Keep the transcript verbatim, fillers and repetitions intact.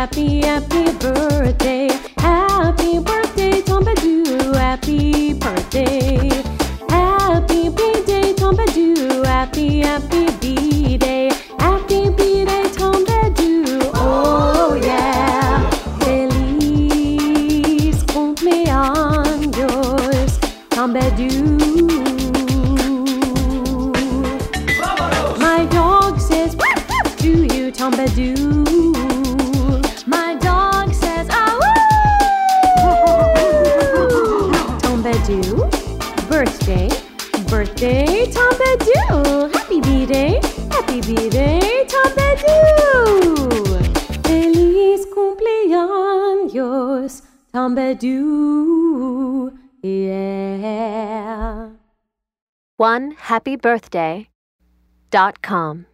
happy, happy birthday. Happy birthday, Tombadoo, happy birthday. Happy B-Day, Tombadoo, happy, happy B-Day. Happy B-Day, Tombadoo, oh yeah. Feliz cumpleaños, Tombadoo. My dog says to you, Tombadoo. My dog says, ah woo! Tombadoo, birthday, birthday, Tombadoo. Happy B-Day, happy B-Day, Tombadoo. Feliz cumpleaños, Tombadoo, yeah. One happy birthday dot com